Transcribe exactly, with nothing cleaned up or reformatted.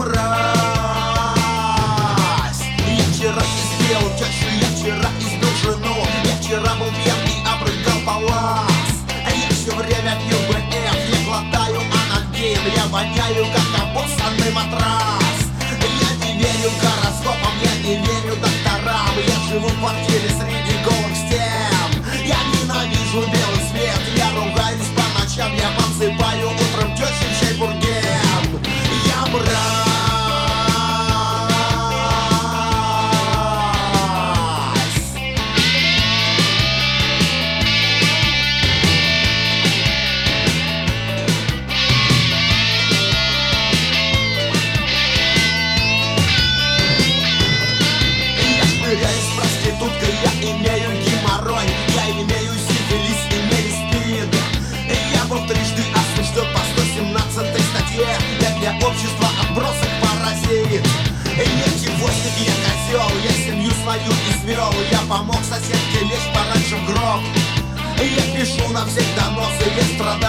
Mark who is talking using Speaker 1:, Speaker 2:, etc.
Speaker 1: мразь. Я вчера избил тещу, я вчера избил жену, я вчера был пьян и обрыгал палас. Я все время пью БФ, я глотаю анальгин, я воняю как обоссанный матрас. Я не верю гороскопам, я не верю докторам, я живу в квартире среди голых стен. Я ненавижу белый свет, я ругаюсь по ночам, я подсыпаю утром тещин чай бурген. Я мразь. Я шныряюсь с проституткой, я имею геморрой, я имею сифилис, имею спид. Я был трижды осужден по сто семнадцатой статье. Я для общества отбросок паразит. Я чевостик, я козел, я семью свою извел. Я помог соседке лечь пораньше в гроб. Я пишу на всех доносы, я страдаю